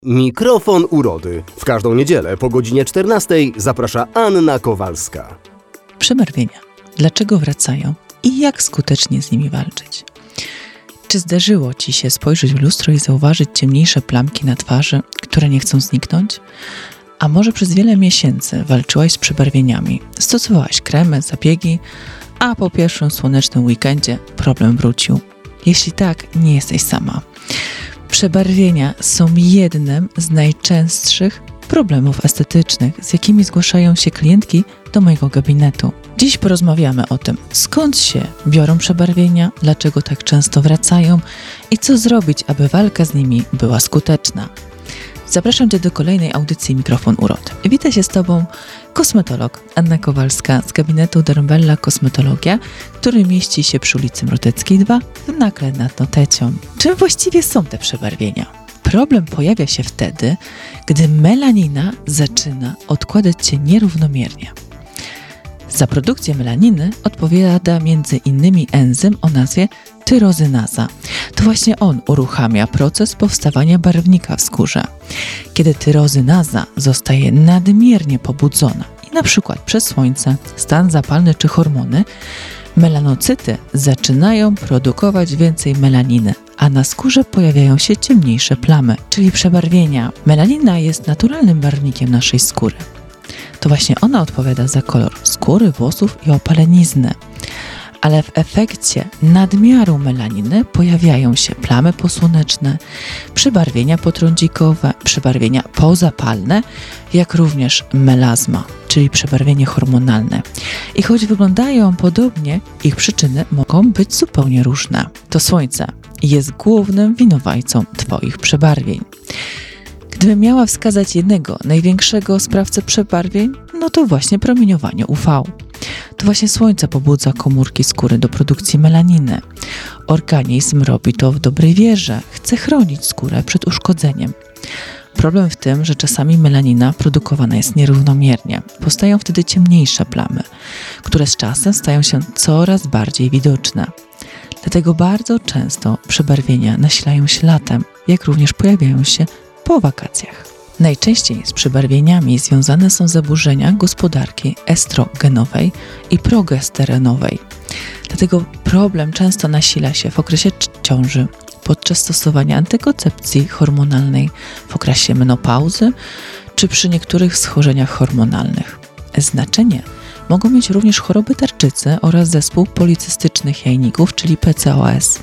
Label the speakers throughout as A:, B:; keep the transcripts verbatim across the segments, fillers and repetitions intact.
A: Mikrofon urody. W każdą niedzielę po godzinie czternastej zaprasza Anna Kowalska.
B: Przebarwienia. Dlaczego wracają i jak skutecznie z nimi walczyć? Czy zdarzyło Ci się spojrzeć w lustro i zauważyć ciemniejsze plamki na twarzy, które nie chcą zniknąć? A może przez wiele miesięcy walczyłaś z przebarwieniami, stosowałaś kremy, zabiegi, a po pierwszym słonecznym weekendzie problem wrócił? Jeśli tak, nie jesteś sama. Przebarwienia są jednym z najczęstszych problemów estetycznych, z jakimi zgłaszają się klientki do mojego gabinetu. Dziś porozmawiamy o tym, skąd się biorą przebarwienia, dlaczego tak często wracają i co zrobić, aby walka z nimi była skuteczna. Zapraszam Cię do kolejnej audycji Mikrofon Urody. Wita się z Tobą kosmetolog Anna Kowalska z gabinetu Dermbella Kosmetologia, który mieści się przy ulicy Mroteckiej dwa w Nakle nad Notecią. Czym właściwie są te przebarwienia? Problem pojawia się wtedy, gdy melanina zaczyna odkładać się nierównomiernie. Za produkcję melaniny odpowiada między innymi enzym o nazwie tyrozynaza. To właśnie on uruchamia proces powstawania barwnika w skórze. Kiedy tyrozynaza zostaje nadmiernie pobudzona i na przykład przez słońce, stan zapalny czy hormony, melanocyty zaczynają produkować więcej melaniny, a na skórze pojawiają się ciemniejsze plamy, czyli przebarwienia. Melanina jest naturalnym barwnikiem naszej skóry. To właśnie ona odpowiada za kolor skóry, włosów i opalenizny. Ale w efekcie nadmiaru melaniny pojawiają się plamy posłoneczne, przebarwienia potrądzikowe, przebarwienia pozapalne, jak również melazma, czyli przebarwienie hormonalne. I choć wyglądają podobnie, ich przyczyny mogą być zupełnie różne. To słońce jest głównym winowajcą Twoich przebarwień. Gdybym miała wskazać jednego największego sprawcę przebarwień, no to właśnie promieniowanie U V. To właśnie słońce pobudza komórki skóry do produkcji melaniny. Organizm robi to w dobrej wierze, chce chronić skórę przed uszkodzeniem. Problem w tym, że czasami melanina produkowana jest nierównomiernie. Powstają wtedy ciemniejsze plamy, które z czasem stają się coraz bardziej widoczne. Dlatego bardzo często przebarwienia nasilają się latem, jak również pojawiają się po wakacjach. Najczęściej z przebarwieniami związane są zaburzenia gospodarki estrogenowej i progesteronowej. Dlatego problem często nasila się w okresie ciąży, podczas stosowania antykoncepcji hormonalnej, w okresie menopauzy czy przy niektórych schorzeniach hormonalnych. Znaczenie mogą mieć również choroby tarczycy oraz zespół policystycznych jajników, czyli P C O S.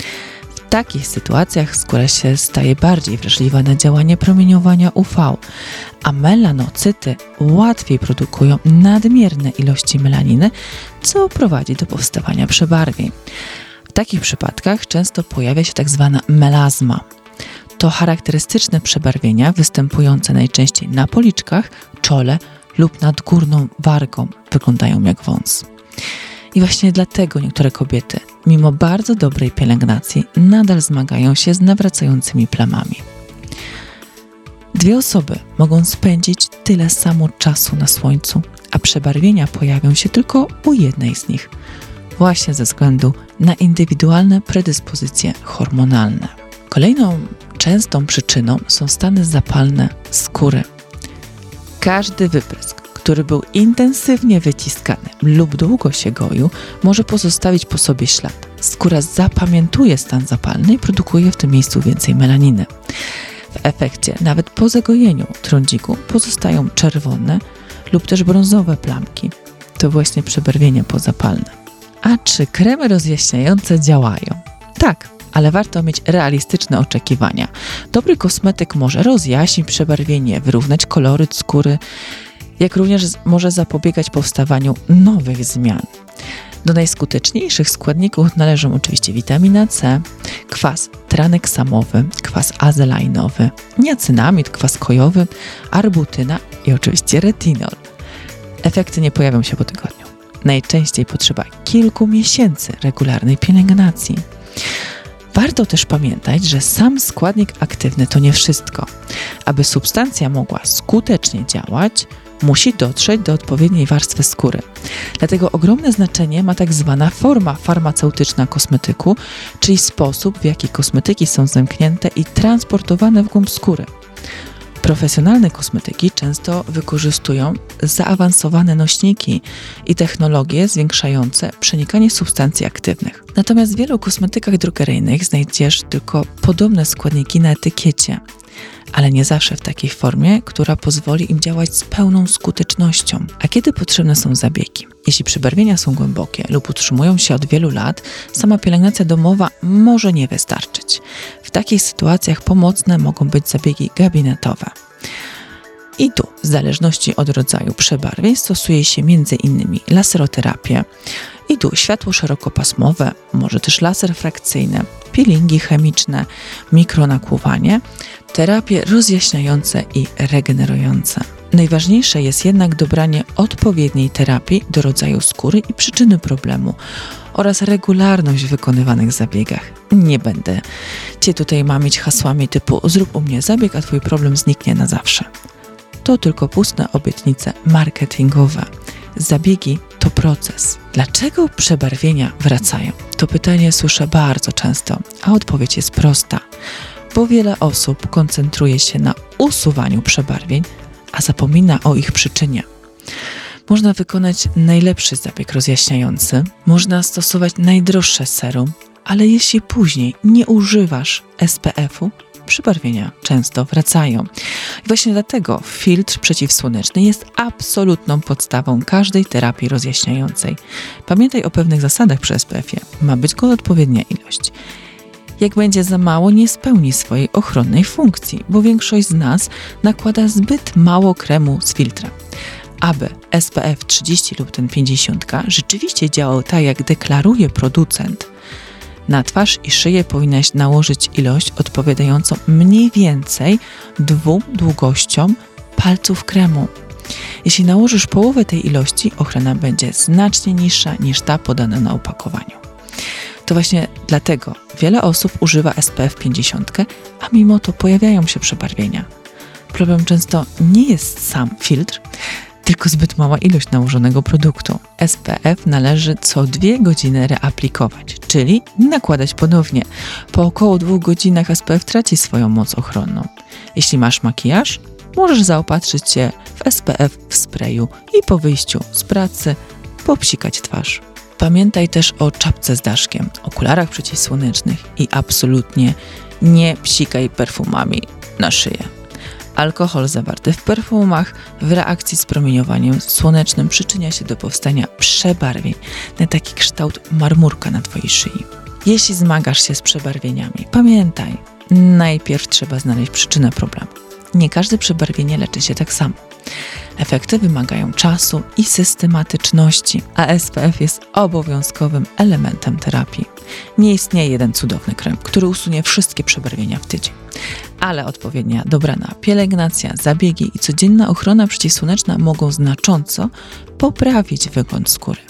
B: W takich sytuacjach skóra się staje bardziej wrażliwa na działanie promieniowania U V, a melanocyty łatwiej produkują nadmierne ilości melaniny, co prowadzi do powstawania przebarwień. W takich przypadkach często pojawia się tak zwana melazma. To charakterystyczne przebarwienia występujące najczęściej na policzkach, czole lub nad górną wargą, wyglądają jak wąs. I właśnie dlatego niektóre kobiety, mimo bardzo dobrej pielęgnacji, nadal zmagają się z nawracającymi plamami. Dwie osoby mogą spędzić tyle samo czasu na słońcu, a przebarwienia pojawią się tylko u jednej z nich, właśnie ze względu na indywidualne predyspozycje hormonalne. Kolejną częstą przyczyną są stany zapalne skóry. Każdy wyprysk, który był intensywnie wyciskany lub długo się goił, może pozostawić po sobie ślad. Skóra zapamiętuje stan zapalny i produkuje w tym miejscu więcej melaniny. W efekcie, nawet po zagojeniu trądziku pozostają czerwone lub też brązowe plamki. To właśnie przebarwienia pozapalne. A czy kremy rozjaśniające działają? Tak, ale warto mieć realistyczne oczekiwania. Dobry kosmetyk może rozjaśnić przebarwienie, wyrównać koloryt skóry, jak również może zapobiegać powstawaniu nowych zmian. Do najskuteczniejszych składników należą oczywiście witamina C, kwas traneksamowy, kwas azelainowy, niacynamid, kwas kojowy, arbutyna i oczywiście retinol. Efekty nie pojawią się po tygodniu. Najczęściej potrzeba kilku miesięcy regularnej pielęgnacji. Warto też pamiętać, że sam składnik aktywny to nie wszystko. Aby substancja mogła skutecznie działać, musi dotrzeć do odpowiedniej warstwy skóry. Dlatego ogromne znaczenie ma tak zwana forma farmaceutyczna kosmetyku, czyli sposób, w jaki kosmetyki są zamknięte i transportowane w głąb skóry. Profesjonalne kosmetyki często wykorzystują zaawansowane nośniki i technologie zwiększające przenikanie substancji aktywnych. Natomiast w wielu kosmetykach drogeryjnych znajdziesz tylko podobne składniki na etykiecie, ale nie zawsze w takiej formie, która pozwoli im działać z pełną skutecznością. A kiedy potrzebne są zabiegi? Jeśli przebarwienia są głębokie lub utrzymują się od wielu lat, sama pielęgnacja domowa może nie wystarczyć. W takich sytuacjach pomocne mogą być zabiegi gabinetowe. I tu, w zależności od rodzaju przebarwień, stosuje się między innymi laseroterapię, i tu światło szerokopasmowe, może też laser frakcyjny, peelingi chemiczne, mikronakłuwanie, terapie rozjaśniające i regenerujące. Najważniejsze jest jednak dobranie odpowiedniej terapii do rodzaju skóry i przyczyny problemu oraz regularność w wykonywanych zabiegach. Nie będę Cię tutaj mamić hasłami typu zrób u mnie zabieg, a Twój problem zniknie na zawsze. To tylko pustne obietnice marketingowe. Zabiegi to proces. Dlaczego przebarwienia wracają? To pytanie słyszę bardzo często, a odpowiedź jest prosta. Bo wiele osób koncentruje się na usuwaniu przebarwień, a zapomina o ich przyczynie. Można wykonać najlepszy zabieg rozjaśniający, można stosować najdroższe serum, ale jeśli później nie używasz S P F-u, przebarwienia często wracają. I właśnie dlatego filtr przeciwsłoneczny jest absolutną podstawą każdej terapii rozjaśniającej. Pamiętaj o pewnych zasadach przy S P F-ie. Ma być go odpowiednia ilość. Jak będzie za mało, nie spełni swojej ochronnej funkcji, bo większość z nas nakłada zbyt mało kremu z filtrem. Aby S P F trzydzieści lub ten pięćdziesiąt rzeczywiście działał tak, jak deklaruje producent, na twarz i szyję powinnaś nałożyć ilość odpowiadającą mniej więcej dwóm długościom palców kremu. Jeśli nałożysz połowę tej ilości, ochrona będzie znacznie niższa niż ta podana na opakowaniu. To właśnie dlatego wiele osób używa S P F pięćdziesiąt, a mimo to pojawiają się przebarwienia. Problem często nie jest sam filtr, tylko zbyt mała ilość nałożonego produktu. S P F należy co dwie godziny reaplikować, czyli nakładać ponownie. Po około dwóch godzinach S P F traci swoją moc ochronną. Jeśli masz makijaż, możesz zaopatrzyć się w S P F w sprayu i po wyjściu z pracy popsikać twarz. Pamiętaj też o czapce z daszkiem, okularach przeciwsłonecznych i absolutnie nie psikaj perfumami na szyję. Alkohol zawarty w perfumach w reakcji z promieniowaniem słonecznym przyczynia się do powstania przebarwień na taki kształt marmurka na Twojej szyi. Jeśli zmagasz się z przebarwieniami, pamiętaj, najpierw trzeba znaleźć przyczynę problemu. Nie każde przebarwienie leczy się tak samo. Efekty wymagają czasu i systematyczności, a S P F jest obowiązkowym elementem terapii. Nie istnieje jeden cudowny krem, który usunie wszystkie przebarwienia w tydzień, ale odpowiednia dobrana pielęgnacja, zabiegi i codzienna ochrona przeciwsłoneczna mogą znacząco poprawić wygląd skóry.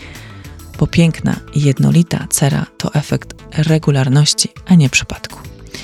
B: Bo piękna i jednolita cera to efekt regularności, a nie przypadku.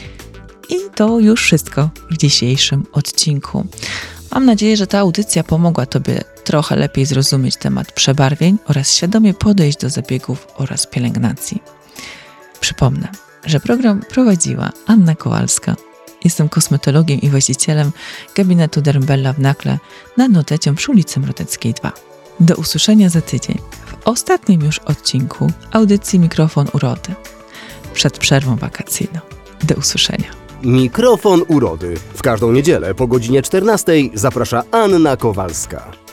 B: I to już wszystko w dzisiejszym odcinku. Mam nadzieję, że ta audycja pomogła Tobie trochę lepiej zrozumieć temat przebarwień oraz świadomie podejść do zabiegów oraz pielęgnacji. Przypomnę, że program prowadziła Anna Kowalska. Jestem kosmetologiem i właścicielem gabinetu Dermbella w Nakle nad Notecią przy ulicy Mroteckiej dwa. Do usłyszenia za tydzień w ostatnim już odcinku audycji Mikrofon Urody przed przerwą wakacyjną. Do usłyszenia.
A: Mikrofon Urody. W każdą niedzielę po godzinie czternastej zaprasza Anna Kowalska.